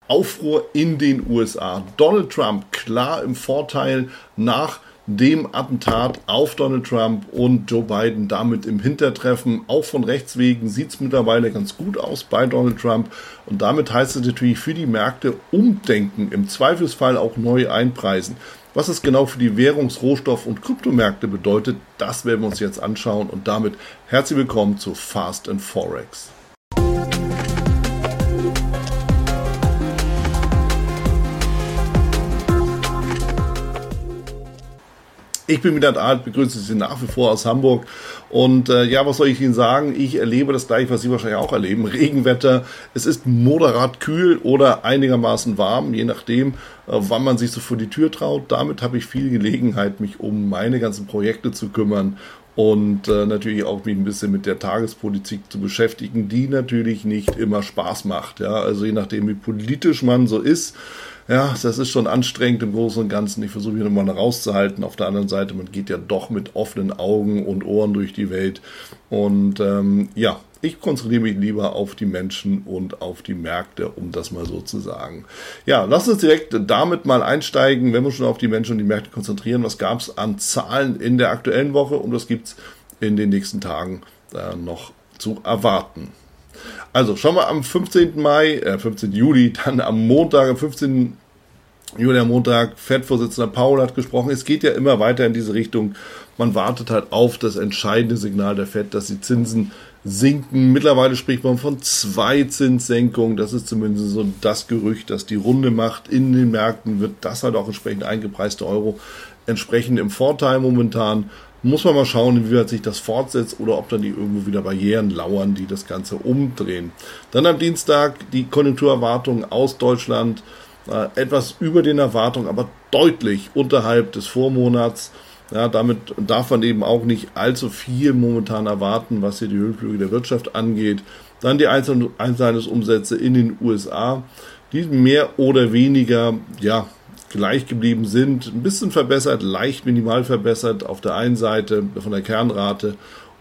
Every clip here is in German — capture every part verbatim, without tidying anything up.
Aufruhr in den U S A. Donald Trump klar im Vorteil nach dem Attentat auf Donald Trump und Joe Biden damit im Hintertreffen. Auch von Rechts wegen sieht es mittlerweile ganz gut aus bei Donald Trump. Und damit heißt es natürlich für die Märkte umdenken, im Zweifelsfall auch neu einpreisen. Was es genau für die Währungs-, Rohstoff- und Kryptomärkte bedeutet, das werden wir uns jetzt anschauen. Und damit herzlich willkommen zu Fast and Forex. Ich bin Midat Alt, begrüße Sie nach wie vor aus Hamburg und äh, ja, was soll ich Ihnen sagen? Ich erlebe das gleiche, was Sie wahrscheinlich auch erleben. Regenwetter, es ist moderat kühl oder einigermaßen warm, je nachdem, äh, wann man sich so vor die Tür traut. Damit habe ich viel Gelegenheit, mich um meine ganzen Projekte zu kümmern und äh, natürlich auch mich ein bisschen mit der Tagespolitik zu beschäftigen, die natürlich nicht immer Spaß macht. Ja, also je nachdem, wie politisch man so ist. Ja, das ist schon anstrengend im Großen und Ganzen. Ich versuche hier nochmal rauszuhalten. Auf der anderen Seite, man geht ja doch mit offenen Augen und Ohren durch die Welt. Und ähm, ja, ich konzentriere mich lieber auf die Menschen und auf die Märkte, um das mal so zu sagen. Ja, lass uns direkt damit mal einsteigen, wenn wir schon auf die Menschen und die Märkte konzentrieren. Was gab es an Zahlen in der aktuellen Woche? Und was gibt es in den nächsten Tagen äh, noch zu erwarten? Also schauen wir am fünfzehnten Mai, äh, fünfzehnten Juli, dann am Montag, am fünfzehnten Juli am Montag, Fed-Vorsitzender Powell hat gesprochen. Es geht ja immer weiter in diese Richtung. Man wartet halt auf das entscheidende Signal der Fed, dass die Zinsen sinken. Mittlerweile spricht man von zwei Zinssenkungen. Das ist zumindest so das Gerücht, das die Runde macht. In den Märkten wird das halt auch entsprechend eingepreiste Euro entsprechend im Vorteil momentan. Muss man mal schauen, inwieweit sich das fortsetzt oder ob dann die irgendwo wieder Barrieren lauern, die das Ganze umdrehen. Dann am Dienstag die Konjunkturerwartungen aus Deutschland, äh, etwas über den Erwartungen, aber deutlich unterhalb des Vormonats. Ja, damit darf man eben auch nicht allzu viel momentan erwarten, was hier die Höhenflüge der Wirtschaft angeht. Dann die Einzel- Einzelhandelsumsätze in den U S A, die mehr oder weniger, ja, gleich geblieben sind, ein bisschen verbessert, leicht minimal verbessert auf der einen Seite von der Kernrate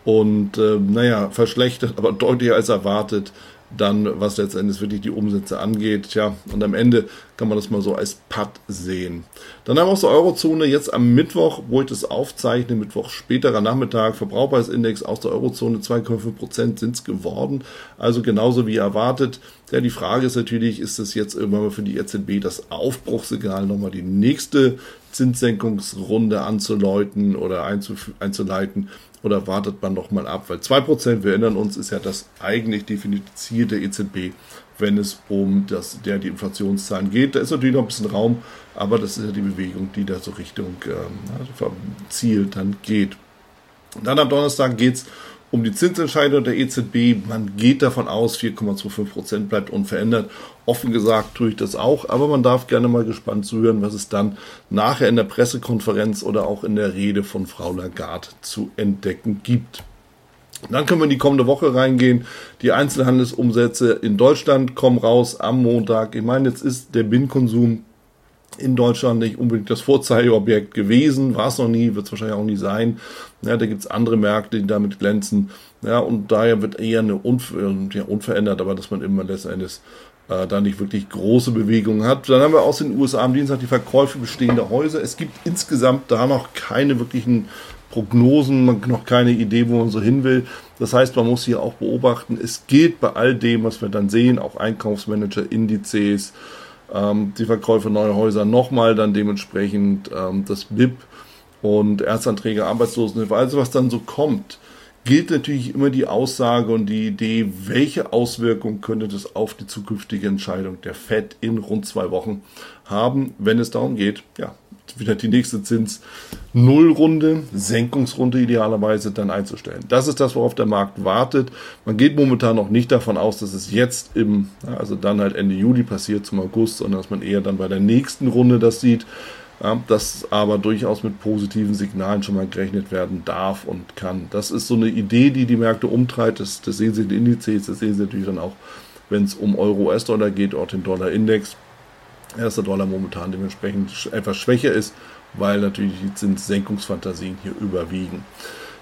und äh, naja, verschlechtert, aber deutlicher als erwartet, dann was letztendlich wirklich die Umsätze angeht. Tja, und am Ende kann man das mal so als Putt sehen. Dann haben wir auch so Eurozone jetzt am Mittwoch, wo ich das aufzeichne, Mittwoch späterer Nachmittag, Verbraucherpreisindex aus der Eurozone, zwei Komma fünf Prozent sind es geworden, also genauso wie erwartet. Ja, die Frage ist natürlich, ist das jetzt irgendwann mal für die E Z B das Aufbruchssignal, nochmal die nächste Zinssenkungsrunde anzuläuten oder einzuf- einzuleiten, oder wartet man noch mal ab? Weil zwei Prozent, wir erinnern uns, ist ja das eigentlich definierte Ziel der E Z B, wenn es um das, der, die Inflationszahlen geht. Da ist natürlich noch ein bisschen Raum, aber das ist ja die Bewegung, die da so Richtung ähm, Ziel dann geht. Dann am Donnerstag geht es um die Zinsentscheidung der E Z B. Man geht davon aus, vier Komma fünfundzwanzig Prozent bleibt unverändert. Offen gesagt tue ich das auch, aber man darf gerne mal gespannt zuhören, was es dann nachher in der Pressekonferenz oder auch in der Rede von Frau Lagarde zu entdecken gibt. Dann können wir in die kommende Woche reingehen. Die Einzelhandelsumsätze in Deutschland kommen raus am Montag. Ich meine, jetzt ist der B I N-Konsum in Deutschland nicht unbedingt das Vorzeigeobjekt gewesen, war es noch nie, wird es wahrscheinlich auch nie sein. Ja, da gibt es andere Märkte, die damit glänzen. Ja, und daher wird eher eine unver- ja, unverändert, aber dass man immer letztendlich äh, da nicht wirklich große Bewegungen hat. Dann haben wir aus den U S A am Dienstag die Verkäufe bestehender Häuser. Es gibt insgesamt da noch keine wirklichen Prognosen, noch keine Idee, wo man so hin will. Das heißt, man muss hier auch beobachten, es gilt bei all dem, was wir dann sehen, auch Einkaufsmanager, Indizes, ähm, die Verkäufe neuer Häuser, nochmal dann dementsprechend ähm, das B I P und Erstanträge, Arbeitslosenhilfe, also was dann so kommt, gilt natürlich immer die Aussage und die Idee, welche Auswirkungen könnte das auf die zukünftige Entscheidung der Fed in rund zwei Wochen haben, wenn es darum geht, ja, wieder die nächste Zins-Null-Runde, Senkungsrunde idealerweise dann einzustellen. Das ist das, worauf der Markt wartet. Man geht momentan noch nicht davon aus, dass es jetzt im, also dann halt Ende Juli passiert zum August, sondern dass man eher dann bei der nächsten Runde das sieht, ja, dass aber durchaus mit positiven Signalen schon mal gerechnet werden darf und kann. Das ist so eine Idee, die die Märkte umtreibt. Das, das sehen Sie in den Indizes, das sehen Sie natürlich dann auch, wenn es um Euro-U S-Dollar geht, auch den Dollar-Index. Dass der Dollar momentan dementsprechend etwas schwächer ist, weil natürlich die Zinssenkungsfantasien hier überwiegen.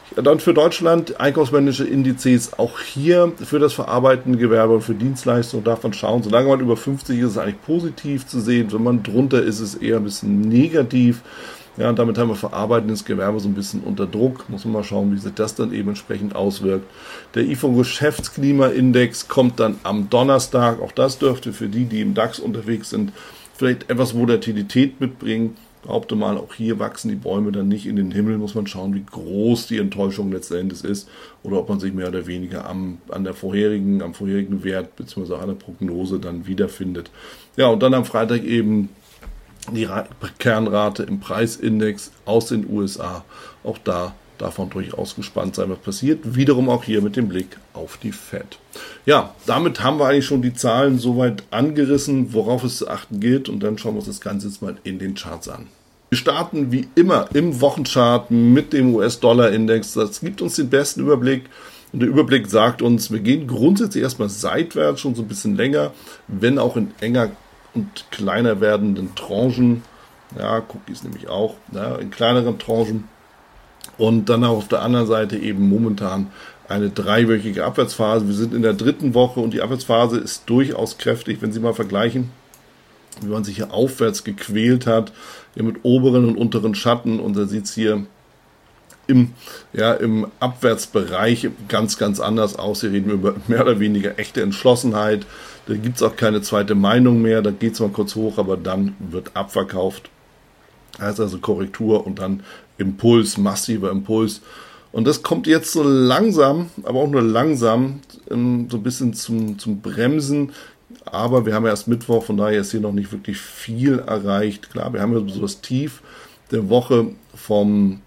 Dann für Deutschland einkaufsmännische Indizes auch hier für das verarbeitende Gewerbe und für Dienstleistungen darf man schauen. Solange man über fünfzig ist, ist es eigentlich positiv zu sehen. Wenn man drunter ist, ist es eher ein bisschen negativ. Ja, und damit haben wir verarbeitendes Gewerbe so ein bisschen unter Druck. Muss man mal schauen, wie sich das dann eben entsprechend auswirkt. Der I F O Geschäftsklimaindex kommt dann am Donnerstag. Auch das dürfte für die, die im DAX unterwegs sind, vielleicht etwas Volatilität mitbringen. Behaupte mal, auch hier wachsen die Bäume dann nicht in den Himmel. Muss man schauen, wie groß die Enttäuschung letztendlich ist oder ob man sich mehr oder weniger am, an der vorherigen, am vorherigen Wert bzw. an der Prognose dann wiederfindet. Ja, und dann am Freitag eben die Kernrate im Preisindex aus den U S A. Auch da darf man durchaus gespannt sein, was passiert. Wiederum auch hier mit dem Blick auf die Fed. Ja, damit haben wir eigentlich schon die Zahlen soweit angerissen, worauf es zu achten gilt. Und dann schauen wir uns das Ganze jetzt mal in den Charts an. Wir starten wie immer im Wochenchart mit dem U S-Dollar-Index. Das gibt uns den besten Überblick. Und der Überblick sagt uns, wir gehen grundsätzlich erstmal seitwärts, schon so ein bisschen länger, wenn auch in enger und kleiner werdenden Tranchen. Ja, Cookies nämlich auch, ja, in kleineren Tranchen. Und dann auch auf der anderen Seite eben momentan eine dreiwöchige Abwärtsphase. Wir sind in der dritten Woche und die Abwärtsphase ist durchaus kräftig, wenn Sie mal vergleichen, wie man sich hier aufwärts gequält hat, hier mit oberen und unteren Schatten. Und da sieht es hier im, ja, im Abwärtsbereich ganz, ganz anders aus. Hier reden wir über mehr oder weniger echte Entschlossenheit. Da gibt es auch keine zweite Meinung mehr. Da geht es mal kurz hoch, aber dann wird abverkauft. Heißt also Korrektur und dann Impuls, massiver Impuls. Und das kommt jetzt so langsam, aber auch nur langsam, so ein bisschen zum, zum Bremsen. Aber wir haben ja erst Mittwoch, von daher ist hier noch nicht wirklich viel erreicht. Klar, wir haben ja so das Tief der Woche vom,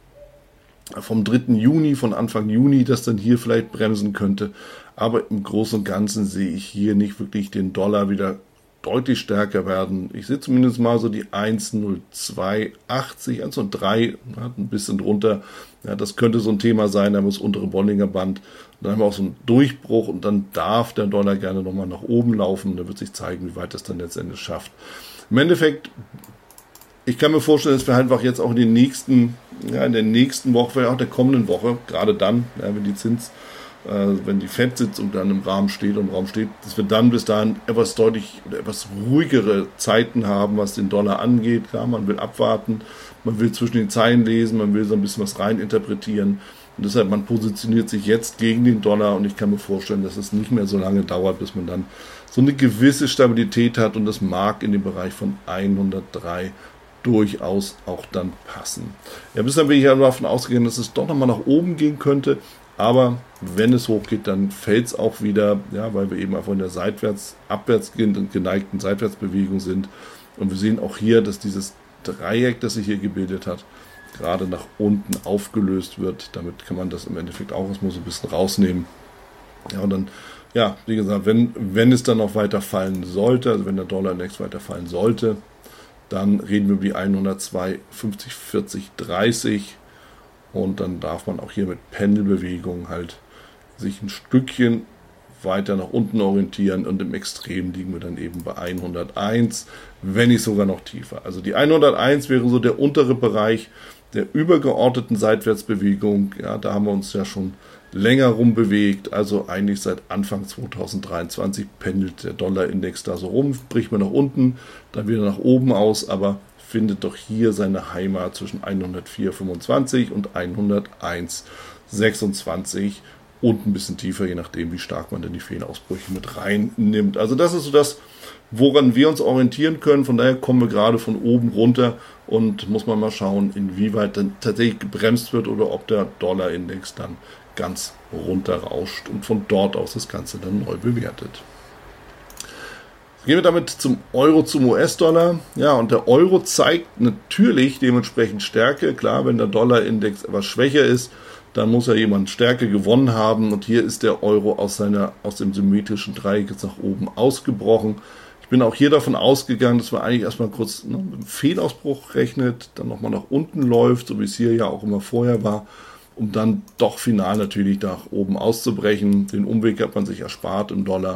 vom dritten Juni, von Anfang Juni, das dann hier vielleicht bremsen könnte. Aber im Großen und Ganzen sehe ich hier nicht wirklich den Dollar wieder deutlich stärker werden. Ich sehe zumindest mal so die eins Komma null zwei achtzig, eins Komma null drei, ein bisschen drunter. Ja, das könnte so ein Thema sein, da haben wir das untere Bollinger Band. Dann haben wir auch so einen Durchbruch und dann darf der Dollar gerne nochmal nach oben laufen. Da wird sich zeigen, wie weit das dann letztendlich schafft. Im Endeffekt, ich kann mir vorstellen, dass wir einfach jetzt auch in den nächsten, ja, in der nächsten Woche, vielleicht auch der kommenden Woche, gerade dann, ja, wenn die Zins wenn die Fed-Sitzung dann im Rahmen steht und im Raum steht, dass wir dann bis dahin etwas deutlich oder etwas ruhigere Zeiten haben, was den Dollar angeht. Klar, man will abwarten, man will zwischen den Zeilen lesen, man will so ein bisschen was rein interpretieren und deshalb man positioniert sich jetzt gegen den Dollar und ich kann mir vorstellen, dass es nicht mehr so lange dauert, bis man dann so eine gewisse Stabilität hat und das mag in dem Bereich von hundertdrei durchaus auch dann passen. Ja, bisher bin ich ja davon ausgegangen, dass es doch nochmal nach oben gehen könnte. Aber wenn es hochgeht, dann fällt es auch wieder, ja, weil wir eben einfach in der seitwärts, abwärts geneigten Seitwärtsbewegung sind. Und wir sehen auch hier, dass dieses Dreieck, das sich hier gebildet hat, gerade nach unten aufgelöst wird. Damit kann man das im Endeffekt auch erstmal so ein bisschen rausnehmen. Ja, und dann, ja, wie gesagt, wenn, wenn es dann noch weiter fallen sollte, also wenn der Dollar-Index weiter fallen sollte, dann reden wir über die hundertzwei, fünfzig, vierzig, dreißig. Und dann darf man auch hier mit Pendelbewegungen halt sich ein Stückchen weiter nach unten orientieren und im Extrem liegen wir dann eben bei hunderteins, wenn nicht sogar noch tiefer. Also die hunderteins wäre so der untere Bereich der übergeordneten Seitwärtsbewegung. Ja, da haben wir uns ja schon länger rumbewegt, also eigentlich seit Anfang zweitausenddreiundzwanzig pendelt der Dollar-Index da so rum, bricht man nach unten, dann wieder nach oben aus, aber findet doch hier seine Heimat zwischen hundertvier Komma fünfundzwanzig und hunderteins Komma sechsundzwanzig und ein bisschen tiefer, je nachdem, wie stark man denn die Fehlausbrüche mit reinnimmt. Also das ist so das, woran wir uns orientieren können. Von daher kommen wir gerade von oben runter und muss man mal schauen, inwieweit dann tatsächlich gebremst wird oder ob der Dollar-Index dann ganz runterrauscht und von dort aus das Ganze dann neu bewertet. Gehen wir damit zum Euro, zum U S-Dollar. Ja, und der Euro zeigt natürlich dementsprechend Stärke. Klar, wenn der Dollar-Index etwas schwächer ist, dann muss ja jemand Stärke gewonnen haben. Und hier ist der Euro aus, seiner, aus dem symmetrischen Dreieck jetzt nach oben ausgebrochen. Ich bin auch hier davon ausgegangen, dass man eigentlich erstmal kurz, ne, mit einem Fehlausbruch rechnet, dann nochmal nach unten läuft, so wie es hier ja auch immer vorher war, um dann doch final natürlich nach oben auszubrechen. Den Umweg hat man sich erspart im Dollar.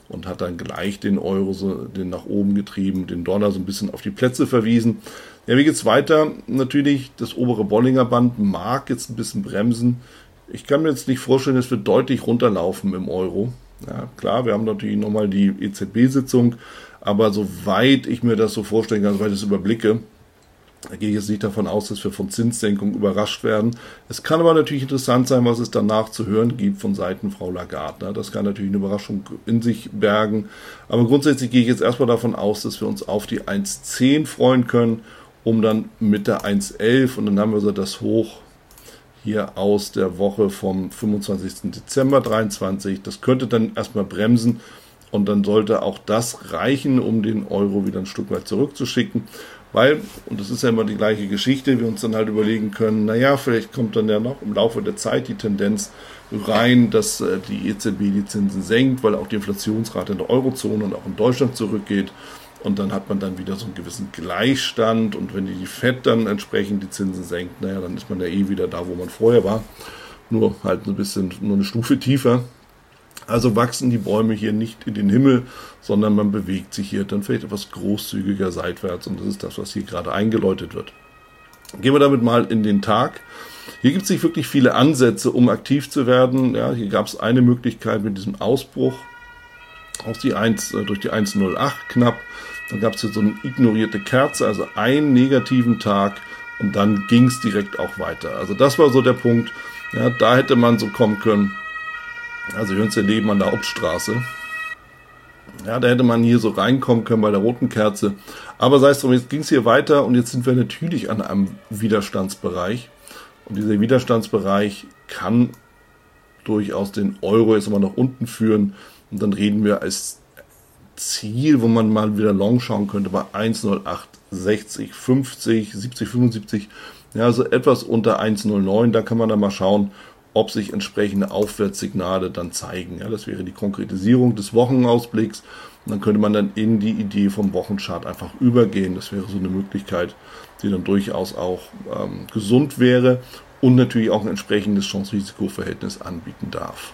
und hat dann gleich den Euro so, den nach oben getrieben, den Dollar so ein bisschen auf die Plätze verwiesen. Ja, wie geht's weiter? Natürlich, das obere Bollinger Band mag jetzt ein bisschen bremsen. Ich kann mir jetzt nicht vorstellen, dass wir deutlich runterlaufen im Euro. Ja, klar, wir haben natürlich nochmal die E Z B-Sitzung, aber soweit ich mir das so vorstellen kann, soweit ich es überblicke, da gehe ich jetzt nicht davon aus, dass wir von Zinssenkung überrascht werden. Es kann aber natürlich interessant sein, was es danach zu hören gibt von Seiten Frau Lagarde. Das kann natürlich eine Überraschung in sich bergen. Aber grundsätzlich gehe ich jetzt erstmal davon aus, dass wir uns auf die eins Komma zehn freuen können, um dann mit der eins Komma elf und dann haben wir so das Hoch hier aus der Woche vom fünfundzwanzigsten Dezember dreiundzwanzig. Das könnte dann erstmal bremsen und dann sollte auch das reichen, um den Euro wieder ein Stück weit zurückzuschicken. Weil, und das ist ja immer die gleiche Geschichte, wir uns dann halt überlegen können, naja, vielleicht kommt dann ja noch im Laufe der Zeit die Tendenz rein, dass äh, die E Z B die Zinsen senkt, weil auch die Inflationsrate in der Eurozone und auch in Deutschland zurückgeht. Und dann hat man dann wieder so einen gewissen Gleichstand. Und wenn die, die Fed dann entsprechend die Zinsen senkt, naja, dann ist man ja eh wieder da, wo man vorher war. Nur halt ein bisschen, nur eine Stufe tiefer. Also wachsen die Bäume hier nicht in den Himmel, sondern man bewegt sich hier dann vielleicht etwas großzügiger seitwärts. Und das ist das, was hier gerade eingeläutet wird. Gehen wir damit mal in den Tag. Hier gibt es nicht wirklich viele Ansätze, um aktiv zu werden. Ja, hier gab es eine Möglichkeit mit diesem Ausbruch aus die eins, äh, durch die eins Komma null acht knapp. Dann gab es hier so eine ignorierte Kerze, also einen negativen Tag und dann ging es direkt auch weiter. Also das war so der Punkt. Ja, da hätte man so kommen können. Also wir uns hier neben an der Hauptstraße. Ja, da hätte man hier so reinkommen können bei der roten Kerze. Aber sei es drum, jetzt ging es hier weiter und jetzt sind wir natürlich an einem Widerstandsbereich. Und dieser Widerstandsbereich kann durchaus den Euro jetzt mal nach unten führen. Und dann reden wir als Ziel, wo man mal wieder long schauen könnte, bei eins Komma null acht sechzig, fünfzig, siebzig, fünfundsiebzig. Ja, also etwas unter eins Komma null neun. Da kann man dann mal schauen, ob sich entsprechende Aufwärtssignale dann zeigen. Ja, das wäre die Konkretisierung des Wochenausblicks. Und dann könnte man dann in die Idee vom Wochenchart einfach übergehen. Das wäre so eine Möglichkeit, die dann durchaus auch ähm, gesund wäre und natürlich auch ein entsprechendes Chance-Risiko-Verhältnis anbieten darf.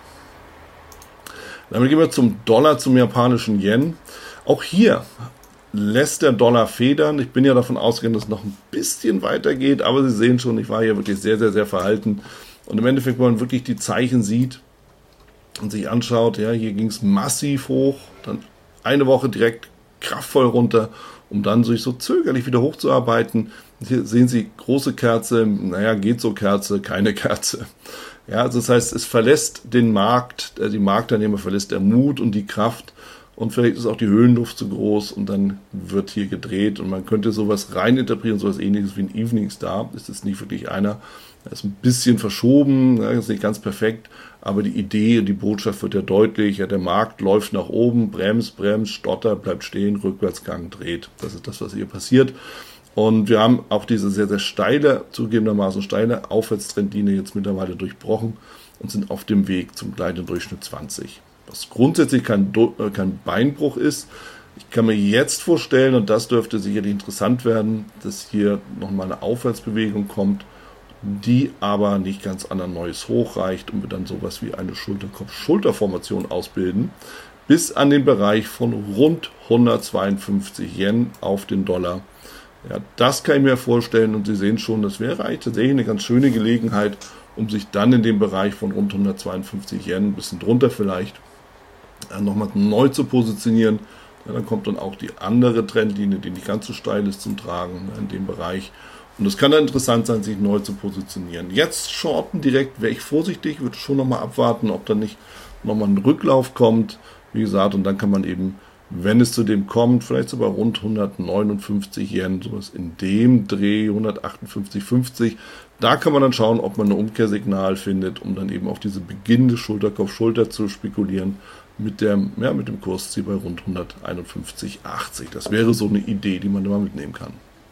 Damit gehen wir zum Dollar, zum japanischen Yen. Auch hier lässt der Dollar federn. Ich bin ja davon ausgegangen, dass es noch ein bisschen weitergeht, aber Sie sehen schon, ich war hier wirklich sehr, sehr, sehr verhalten. Und im Endeffekt, wenn man wirklich die Zeichen sieht und sich anschaut, ja, hier ging es massiv hoch, dann eine Woche direkt kraftvoll runter, um dann sich so zögerlich wieder hochzuarbeiten. Hier sehen Sie große Kerze, naja, geht so Kerze, keine Kerze. Ja, also das heißt, es verlässt den Markt, die Marktteilnehmer verlässt der Mut und die Kraft und vielleicht ist auch die Höhenluft zu groß und dann wird hier gedreht und man könnte sowas reininterpretieren, sowas ähnliches wie ein Evening Star. Das ist nicht wirklich einer. Er ist ein bisschen verschoben, ja, ist nicht ganz perfekt, aber die Idee, die Botschaft wird ja deutlich. Ja, der Markt läuft nach oben, bremst, bremst, stottert, bleibt stehen, Rückwärtsgang, dreht. Das ist das, was hier passiert. Und wir haben auch diese sehr, sehr steile, zugegebenermaßen steile Aufwärtstrendlinie jetzt mittlerweile durchbrochen und sind auf dem Weg zum gleitenden Durchschnitt zwanzig. Was grundsätzlich kein, kein Beinbruch ist. Ich kann mir jetzt vorstellen, und das dürfte sicherlich interessant werden, dass hier nochmal eine Aufwärtsbewegung kommt, die aber nicht ganz an ein neues Hoch reicht und wir dann sowas wie eine Schulterkopf-Schulterformation ausbilden, bis an den Bereich von rund hundertzweiundfünfzig Yen auf den Dollar. Ja, das kann ich mir vorstellen und Sie sehen schon, das wäre eigentlich tatsächlich eine ganz schöne Gelegenheit, um sich dann in dem Bereich von rund hundertzweiundfünfzig Yen, ein bisschen drunter vielleicht, nochmal neu zu positionieren. Ja, dann kommt dann auch die andere Trendlinie, die nicht ganz so steil ist, zum Tragen in dem Bereich. Und es kann dann interessant sein, sich neu zu positionieren. Jetzt shorten direkt, wäre ich vorsichtig, würde schon nochmal abwarten, ob dann nicht nochmal ein Rücklauf kommt. Wie gesagt, und dann kann man eben, wenn es zu dem kommt, vielleicht sogar rund hundertneunundfünfzig Yen, sowas in dem Dreh, hundertachtundfünfzig fünfzig. Da kann man dann schauen, ob man ein Umkehrsignal findet, um dann eben auf diese beginnende Schulterkopf-Schulter zu spekulieren mit, der, ja, mit dem Kursziel bei rund hunderteinundfünfzig achtzig. Das wäre so eine Idee, die man immer mitnehmen kann.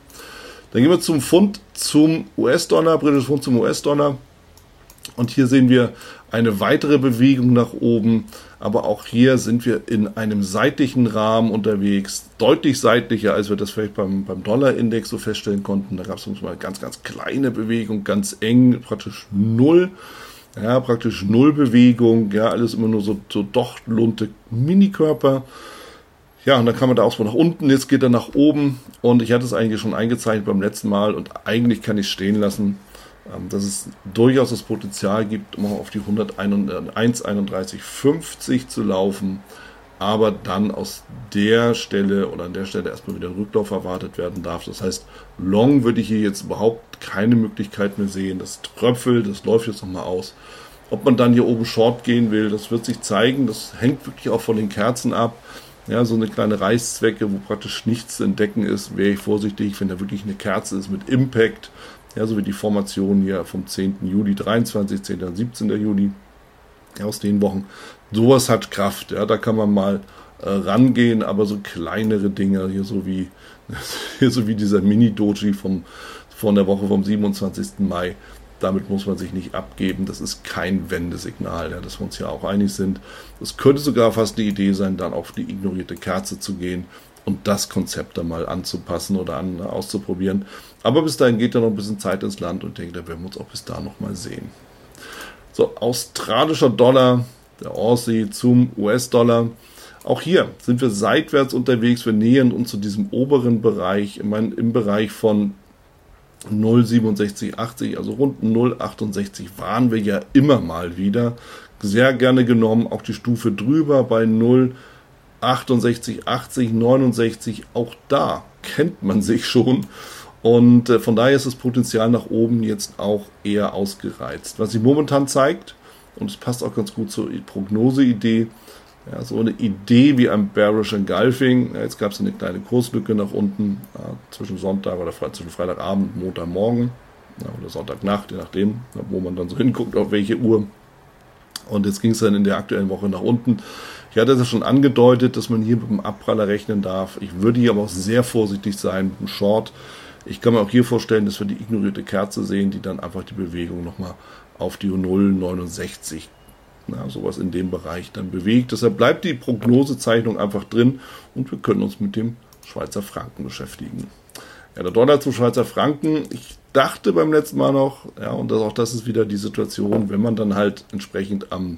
Dann gehen wir zum Pfund, zum U S-Dollar, britisches Pfund zum U S-Dollar. Und hier sehen wir eine weitere Bewegung nach oben, aber auch hier sind wir in einem seitlichen Rahmen unterwegs, deutlich seitlicher, als wir das vielleicht beim, beim Dollar-Index so feststellen konnten. Da gab es uns mal eine ganz, ganz kleine Bewegung, ganz eng, praktisch null. Ja, praktisch Nullbewegung, ja, alles immer nur so, so durchlunte Minikörper. Ja, und dann kann man da auch so nach unten, jetzt geht er nach oben und ich hatte es eigentlich schon eingezeichnet beim letzten Mal und eigentlich kann ich es stehen lassen, ähm, dass es durchaus das Potenzial gibt, um auf die hunderteins einunddreißig fünfzig zu laufen, aber dann aus der Stelle oder an der Stelle erstmal wieder ein Rücklauf erwartet werden darf. Das heißt, Long würde ich hier jetzt überhaupt keine Möglichkeit mehr sehen. Das tröpfelt, das läuft jetzt nochmal aus. Ob man dann hier oben Short gehen will, das wird sich zeigen. Das hängt wirklich auch von den Kerzen ab. Ja, so eine kleine Reißzwecke, wo praktisch nichts zu entdecken ist, wäre ich vorsichtig, wenn da wirklich eine Kerze ist mit Impact. Ja, so wie die Formation hier vom zehnten Juli dreiundzwanzig, zehnten und siebzehnten Juli. Ja, aus den Wochen. Sowas hat Kraft, ja, da kann man mal äh, rangehen, aber so kleinere Dinge, hier so wie, hier so wie dieser Mini-Doji vom, von der Woche vom siebenundzwanzigsten Mai, damit muss man sich nicht abgeben, das ist kein Wendesignal, ja, dass wir uns ja auch einig sind. Es könnte sogar fast eine Idee sein, dann auf die ignorierte Kerze zu gehen und das Konzept dann mal anzupassen oder an, auszuprobieren. Aber bis dahin geht da noch ein bisschen Zeit ins Land und ich denke, da werden wir uns auch bis da noch mal sehen. So, australischer Dollar, der Aussie zum U S-Dollar. Auch hier sind wir seitwärts unterwegs. Wir nähern uns zu diesem oberen Bereich, ich meine, im Bereich von null Komma siebenundsechzig achtzig, also rund null Komma achtundsechzig waren wir ja immer mal wieder. Sehr gerne genommen, auch die Stufe drüber bei null Komma achtundsechzig achtzig, neunundsechzig. Auch da kennt man sich schon. Und äh, von daher ist das Potenzial nach oben jetzt auch eher ausgereizt. Was sich momentan zeigt, und es passt auch ganz gut zur Prognoseidee, ja, so eine Idee wie ein Bearish Engulfing. Ja, jetzt gab es eine kleine Kurslücke nach unten ja, zwischen Sonntag oder Fre- zwischen Freitagabend und Montagmorgen ja, oder Sonntagnacht, je nachdem, ja, wo man dann so hinguckt, auf welche Uhr. Und jetzt ging es dann in der aktuellen Woche nach unten. Ich hatte das schon angedeutet, dass man hier mit dem Abpraller rechnen darf. Ich würde hier aber auch sehr vorsichtig sein mit dem Short. Ich kann mir auch hier vorstellen, dass wir die ignorierte Kerze sehen, die dann einfach die Bewegung nochmal auf die null Komma neunundsechzig, na, sowas in dem Bereich dann bewegt. Deshalb bleibt die Prognosezeichnung einfach drin und wir können uns mit dem Schweizer Franken beschäftigen. Ja, der Dollar zum Schweizer Franken, ich dachte beim letzten Mal noch, ja, und das, auch das ist wieder die Situation, wenn man dann halt entsprechend am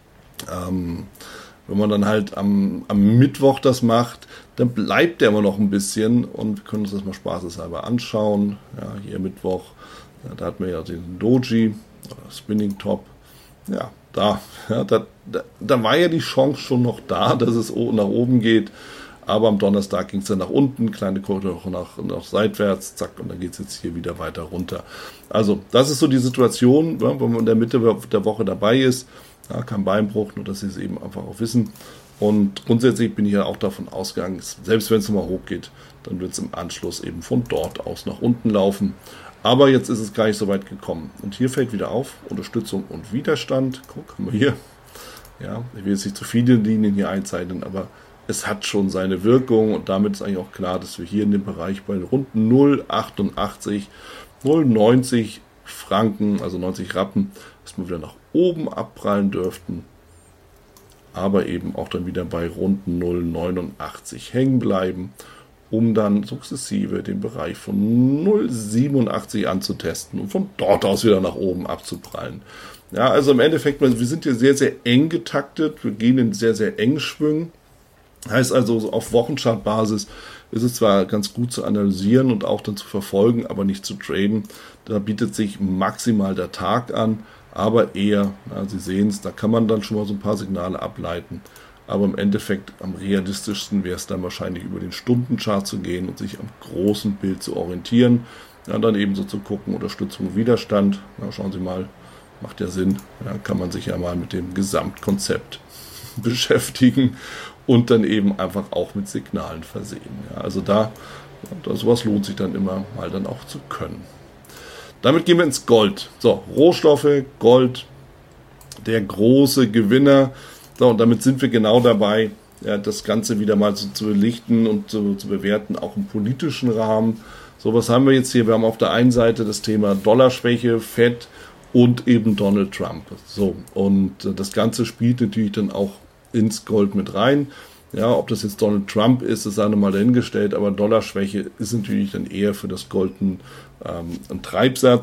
ähm, wenn man dann halt am, am Mittwoch das macht, dann bleibt der immer noch ein bisschen und wir können uns das mal spaßeshalber anschauen. Ja, hier Mittwoch, ja, da hatten wir ja den Doji oder Spinning Top. Ja, da, ja, da, da, da war ja die Chance schon noch da, dass es nach oben geht. Aber am Donnerstag ging es dann nach unten, kleine Kurve nach, nach seitwärts, zack, und dann geht es jetzt hier wieder weiter runter. Also, das ist so die Situation, ja, wenn man in der Mitte der Woche dabei ist. Ja, kein Beinbruch, nur dass Sie es eben einfach auch wissen. Und grundsätzlich bin ich ja auch davon ausgegangen, selbst wenn es nochmal hochgeht, dann wird es im Anschluss eben von dort aus nach unten laufen. Aber jetzt ist es gar nicht so weit gekommen. Und hier fällt wieder auf, Unterstützung und Widerstand. Guck, haben wir hier. Ja, ich will jetzt nicht zu viele Linien hier einzeichnen, aber es hat schon seine Wirkung und damit ist eigentlich auch klar, dass wir hier in dem Bereich bei rund null Komma achtundachtzig, null Komma neunzig Franken, also neunzig Rappen, dass wir wieder nach oben abprallen dürften, aber eben auch dann wieder bei rund null Komma neunundachtzig hängen bleiben, um dann sukzessive den Bereich von null Komma siebenundachtzig anzutesten und von dort aus wieder nach oben abzuprallen. Ja, also im Endeffekt, wir sind hier sehr, sehr eng getaktet, wir gehen in sehr, sehr engen Schwüngen. Heißt also, auf Wochenchartbasis ist es zwar ganz gut zu analysieren und auch dann zu verfolgen, aber nicht zu traden. Da bietet sich maximal der Tag an, aber eher, na, Sie sehen es, da kann man dann schon mal so ein paar Signale ableiten. Aber im Endeffekt am realistischsten wäre es dann wahrscheinlich über den Stundenchart zu gehen und sich am großen Bild zu orientieren. Ja, dann eben so zu gucken, Unterstützung und Widerstand. Na, schauen Sie mal, macht ja Sinn. Ja, kann man sich ja mal mit dem Gesamtkonzept beschäftigen und dann eben einfach auch mit Signalen versehen. Ja, also da, da, sowas lohnt sich dann immer mal dann auch zu können. Damit gehen wir ins Gold. So, Rohstoffe, Gold, der große Gewinner. So, und damit sind wir genau dabei, ja, das Ganze wieder mal zu, zu belichten und zu, zu bewerten, auch im politischen Rahmen. So, was haben wir jetzt hier? Wir haben auf der einen Seite das Thema Dollarschwäche, Fed und eben Donald Trump. So, und äh, das Ganze spielt natürlich dann auch ins Gold mit rein. Ja, ob das jetzt Donald Trump ist, ist einmal dahingestellt, aber Dollarschwäche ist natürlich dann eher für das Gold ein, ähm, ein Treibsatz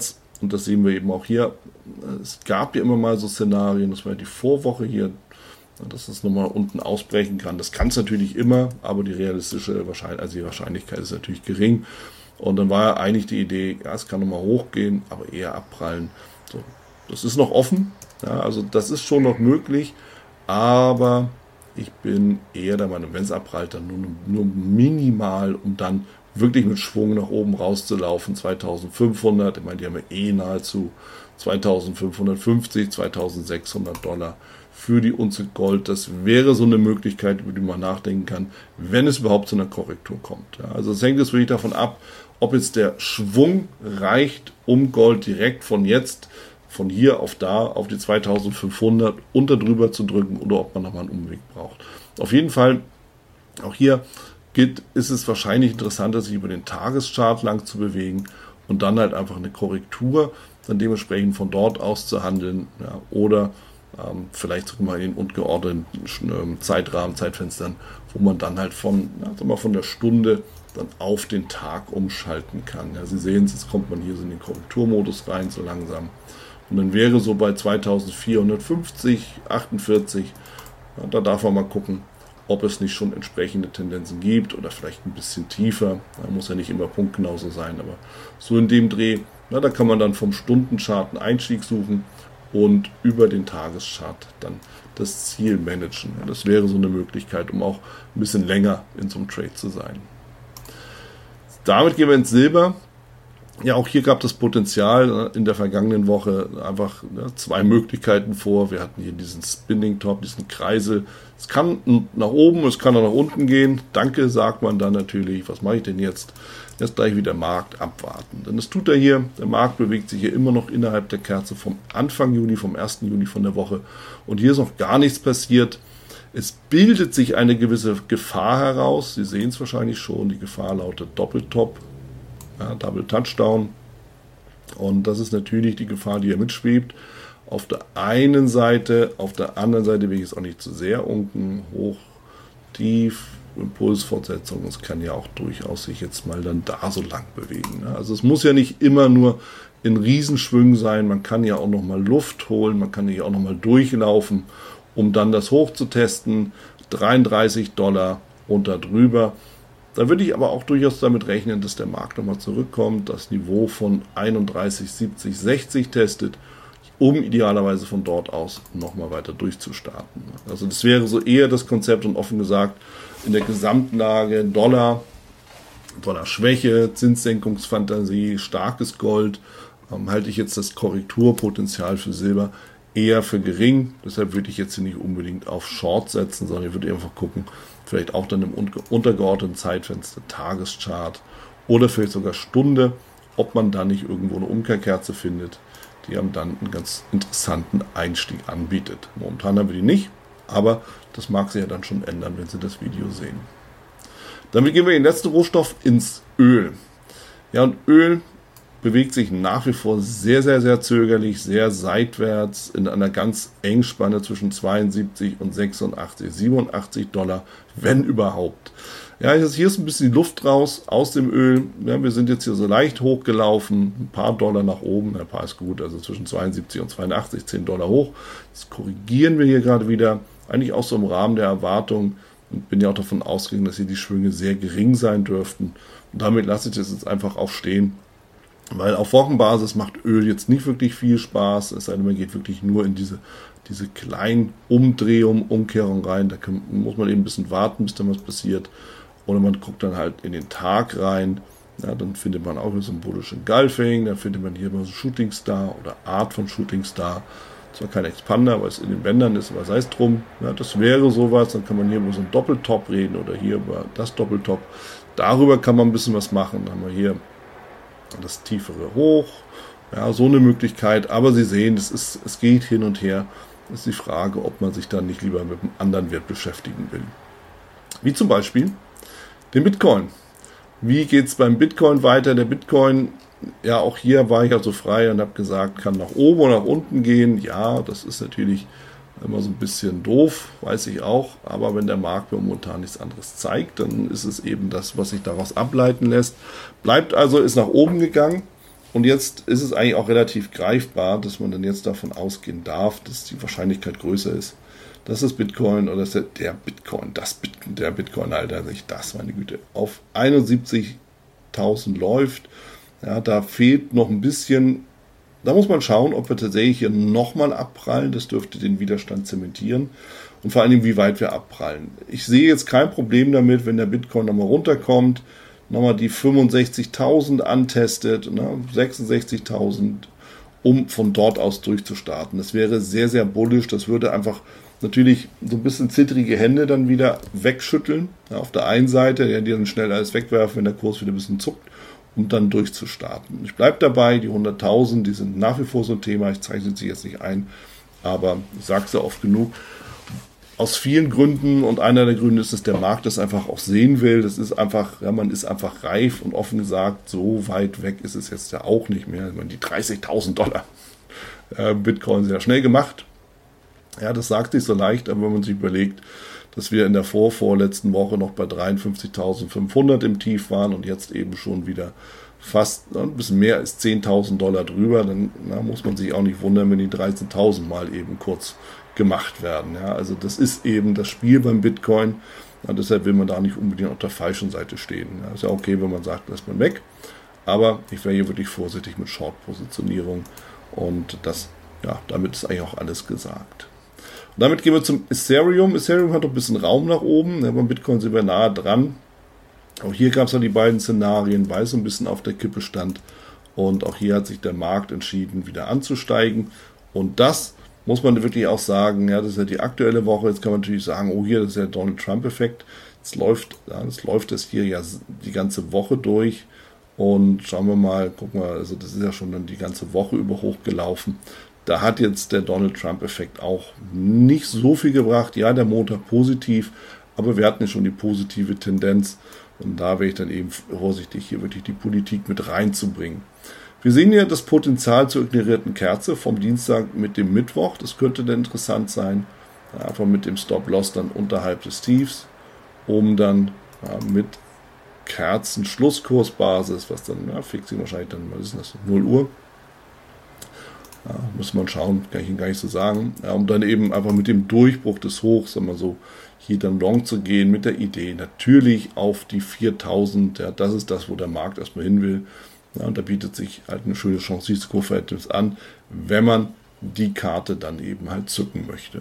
Und das sehen wir eben auch hier. Es gab ja immer mal so Szenarien, das war die Vorwoche hier, dass es nochmal unten ausbrechen kann. Das kann es natürlich immer, aber die realistische Wahrscheinlichkeit, also die Wahrscheinlichkeit ist natürlich gering. Und dann war ja eigentlich die Idee, ja, es kann nochmal hochgehen, aber eher abprallen. So, das ist noch offen, ja, also das ist schon noch möglich, aber ich bin eher der Meinung, wenn es abprallt, dann nur, nur minimal, um dann wirklich mit Schwung nach oben rauszulaufen. zweitausendfünfhundert, ich meine, die haben ja eh nahezu zweitausendfünfhundertfünfzig, zweitausendsechshundert Dollar für die Unze Gold. Das wäre so eine Möglichkeit, über die man nachdenken kann, wenn es überhaupt zu einer Korrektur kommt. Ja, also es hängt jetzt wirklich davon ab, ob jetzt der Schwung reicht, um Gold direkt von jetzt, von hier auf da, auf die zweitausendfünfhundert und darüber zu drücken oder ob man nochmal einen Umweg braucht. Auf jeden Fall, auch hier geht, ist es wahrscheinlich interessanter, sich über den Tageschart lang zu bewegen und dann halt einfach eine Korrektur, dann dementsprechend von dort aus zu handeln, ja, oder ähm, vielleicht sogar mal in ungeordneten ähm, Zeitrahmen, Zeitfenstern, wo man dann halt von, ja, sagen wir mal, von der Stunde dann auf den Tag umschalten kann. Ja, Sie sehen es, jetzt kommt man hier so in den Korrekturmodus rein, so langsam. Und dann wäre so bei zweitausendvierhundertfünfzig, achtundvierzig, ja, da darf man mal gucken, ob es nicht schon entsprechende Tendenzen gibt oder vielleicht ein bisschen tiefer. Da muss ja nicht immer punktgenau so sein, aber so in dem Dreh, na, da kann man dann vom Stundenchart einen Einstieg suchen und über den Tageschart dann das Ziel managen. Ja, das wäre so eine Möglichkeit, um auch ein bisschen länger in so einem Trade zu sein. Damit gehen wir ins Silber. Ja, auch hier gab das Potenzial in der vergangenen Woche einfach, ja, zwei Möglichkeiten vor. Wir hatten hier diesen Spinning Top, diesen Kreisel. Es kann nach oben, es kann auch nach unten gehen. Danke, sagt man dann natürlich. Was mache ich denn jetzt? Jetzt gleich wieder Markt abwarten. Denn das tut er hier. Der Markt bewegt sich hier immer noch innerhalb der Kerze vom Anfang Juni, vom ersten Juni von der Woche. Und hier ist noch gar nichts passiert. Es bildet sich eine gewisse Gefahr heraus. Sie sehen es wahrscheinlich schon. Die Gefahr lautet Doppeltop. Ja, Double Touchdown, und das ist natürlich die Gefahr, die hier mitschwebt. Auf der einen Seite, auf der anderen Seite will ich es auch nicht zu sehr unten, hoch, tief, Impulsfortsetzung. Es kann ja auch durchaus sich jetzt mal dann da so lang bewegen. Also es muss ja nicht immer nur in Riesenschwüngen sein, man kann ja auch noch mal Luft holen, man kann ja auch noch mal durchlaufen, um dann das hoch zu testen. dreiunddreißig Dollar und darüber. Da würde ich aber auch durchaus damit rechnen, dass der Markt nochmal zurückkommt, das Niveau von einunddreißig, siebzig, sechzig testet, um idealerweise von dort aus nochmal weiter durchzustarten. Also das wäre so eher das Konzept, und offen gesagt, in der Gesamtlage Dollar, Dollar-Schwäche, Zinssenkungsfantasie, starkes Gold, ähm, halte ich jetzt das Korrekturpotenzial für Silber eher für gering. Deshalb würde ich jetzt hier nicht unbedingt auf Short setzen, sondern ich würde einfach gucken, vielleicht auch dann im untergeordneten Zeitfenster, Tageschart oder vielleicht sogar Stunde, ob man da nicht irgendwo eine Umkehrkerze findet, die einem dann einen ganz interessanten Einstieg anbietet. Momentan haben wir die nicht, aber das mag sich ja dann schon ändern, wenn Sie das Video sehen. Damit gehen wir in den letzten Rohstoff, ins Öl. Ja, und Öl bewegt sich nach wie vor sehr, sehr, sehr zögerlich, sehr seitwärts in einer ganz engen Spanne zwischen zweiundsiebzig und sechsundachtzig, siebenundachtzig Dollar, wenn überhaupt. Ja, jetzt hier ist ein bisschen die Luft raus aus dem Öl. Ja, wir sind jetzt hier so leicht hochgelaufen, ein paar Dollar nach oben, ein paar ist gut, also zwischen zweiundsiebzig und zweiundachtzig, zehn Dollar hoch. Das korrigieren wir hier gerade wieder, eigentlich auch so im Rahmen der Erwartung, und bin ja auch davon ausgegangen, dass hier die Schwünge sehr gering sein dürften. Und damit lasse ich das jetzt einfach auch stehen. Weil auf Wochenbasis macht Öl jetzt nicht wirklich viel Spaß, es sei denn, man geht wirklich nur in diese, diese kleinen Umdrehungen, Umkehrungen rein. Da kann, muss man eben ein bisschen warten, bis dann was passiert. Oder man guckt dann halt in den Tag rein. Ja, dann findet man auch so ein Bullish Engulfing, dann findet man hier mal so Shooting Star oder Art von Shooting Star. Zwar kein Expander, weil es in den Bändern ist, aber sei es drum. Ja, das wäre sowas, dann kann man hier über so einen Doppeltop reden oder hier über das Doppeltop. Darüber kann man ein bisschen was machen. Dann haben wir hier das tiefere Hoch, ja, so eine Möglichkeit, aber Sie sehen, es, ist, es geht hin und her. Das ist die Frage, ob man sich dann nicht lieber mit einem anderen Wert beschäftigen will. Wie zum Beispiel den Bitcoin. Wie geht es beim Bitcoin weiter? Der Bitcoin, ja, auch hier war ich also frei und habe gesagt, kann nach oben oder nach unten gehen. Ja, das ist natürlich immer so ein bisschen doof, weiß ich auch, aber wenn der Markt momentan nichts anderes zeigt, dann ist es eben das, was sich daraus ableiten lässt. Bleibt also, ist nach oben gegangen, Und jetzt ist es eigentlich auch relativ greifbar, dass man dann jetzt davon ausgehen darf, dass die Wahrscheinlichkeit größer ist, dass das Bitcoin oder dass der, der Bitcoin, das Bit, der Bitcoin, Alter, sich das, meine Güte, auf einundsiebzigtausend läuft. Ja, da fehlt noch ein bisschen, da muss man schauen, ob wir tatsächlich hier nochmal abprallen. Das dürfte den Widerstand zementieren. Und vor allem, wie weit wir abprallen. Ich sehe jetzt kein Problem damit, wenn der Bitcoin nochmal runterkommt, nochmal die fünfundsechzigtausend antestet, ne, sechsundsechzigtausend, um von dort aus durchzustarten. Das wäre sehr, sehr bullisch. Das würde einfach natürlich so ein bisschen zittrige Hände dann wieder wegschütteln. Ja, auf der einen Seite, ja, die dann schnell alles wegwerfen, wenn der Kurs wieder ein bisschen zuckt, um dann durchzustarten. Ich bleibe dabei, die hunderttausend, die sind nach wie vor so ein Thema. Ich zeichne sie jetzt nicht ein, aber ich sage es ja oft genug. Aus vielen Gründen, und einer der Gründe ist, dass der Markt das einfach auch sehen will. Das ist einfach, ja, man ist einfach reif und offen gesagt, so weit weg ist es jetzt ja auch nicht mehr. Ich meine, die dreißigtausend Dollar äh, Bitcoin sind ja schnell gemacht. Ja, das sagt sich so leicht, aber wenn man sich überlegt, dass wir in der vorvorletzten Woche noch bei dreiundfünfzigtausendfünfhundert im Tief waren und jetzt eben schon wieder fast na, ein bisschen mehr als zehntausend Dollar drüber, dann na, muss man sich auch nicht wundern, wenn die dreizehntausend mal eben kurz gemacht werden. Ja, also das ist eben das Spiel beim Bitcoin. Ja, deshalb will man da nicht unbedingt auf der falschen Seite stehen. Ja, ist ja okay, wenn man sagt, lässt man weg. Aber ich wäre hier wirklich vorsichtig mit Short-Positionierung. Und das, ja, damit ist eigentlich auch alles gesagt. Und damit gehen wir zum Ethereum. Ethereum hat noch ein bisschen Raum nach oben. Ja, beim Bitcoin sind wir nahe dran. Auch hier gab es ja die beiden Szenarien, weil es so ein bisschen auf der Kippe stand. Und auch hier hat sich der Markt entschieden, wieder anzusteigen. Und das muss man wirklich auch sagen, ja, das ist ja die aktuelle Woche. Jetzt kann man natürlich sagen, oh hier, das ist ja der Donald Trump-Effekt. Jetzt läuft, ja, das läuft das hier ja die ganze Woche durch. Und schauen wir mal, gucken wir, also das ist ja schon dann die ganze Woche über hochgelaufen. Da hat jetzt der Donald Trump-Effekt auch nicht so viel gebracht. Ja, der Montag positiv, aber wir hatten ja schon die positive Tendenz. Und da wäre ich dann eben vorsichtig, hier wirklich die Politik mit reinzubringen. Wir sehen hier das Potenzial zur ignorierten Kerze vom Dienstag mit dem Mittwoch. Das könnte dann interessant sein. Ja, einfach mit dem Stop-Loss dann unterhalb des Tiefs, um dann ja, mit Kerzen-Schlusskursbasis, was dann, ja, Fixing wahrscheinlich dann, was ist das, null Uhr. Ja, muss man schauen, kann ich Ihnen gar nicht so sagen. Ja, um dann eben einfach mit dem Durchbruch des Hochs, sagen wir so, hier dann long zu gehen mit der Idee, natürlich auf die viertausend, ja, das ist das, wo der Markt erstmal hin will. Ja, und da bietet sich halt eine schöne Chance-Risiko-Verhältnis an, wenn man die Karte dann eben halt zücken möchte.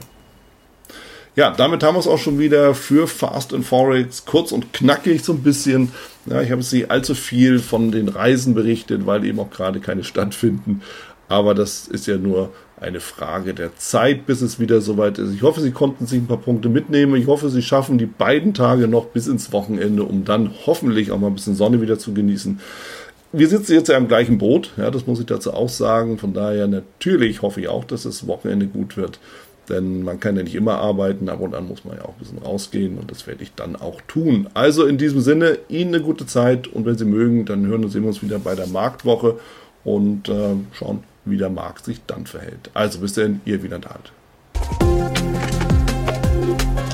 Ja, damit haben wir es auch schon wieder für Fast and Forex. Kurz und knackig so ein bisschen. Ja, ich habe jetzt nicht allzu viel von den Reisen berichtet, weil eben auch gerade keine stattfinden. Aber das ist ja nur eine Frage der Zeit, bis es wieder soweit ist. Ich hoffe, Sie konnten sich ein paar Punkte mitnehmen. Ich hoffe, Sie schaffen die beiden Tage noch bis ins Wochenende, um dann hoffentlich auch mal ein bisschen Sonne wieder zu genießen. Wir sitzen jetzt ja im gleichen Boot, ja, das muss ich dazu auch sagen. Von daher natürlich hoffe ich auch, dass das Wochenende gut wird. Denn man kann ja nicht immer arbeiten, ab und an muss man ja auch ein bisschen rausgehen und das werde ich dann auch tun. Also in diesem Sinne, Ihnen eine gute Zeit und wenn Sie mögen, dann hören und sehen wir uns wieder bei der Marktwoche und äh, schauen, wie der Markt sich dann verhält. Also bis dahin, Ihr Wieland Alt.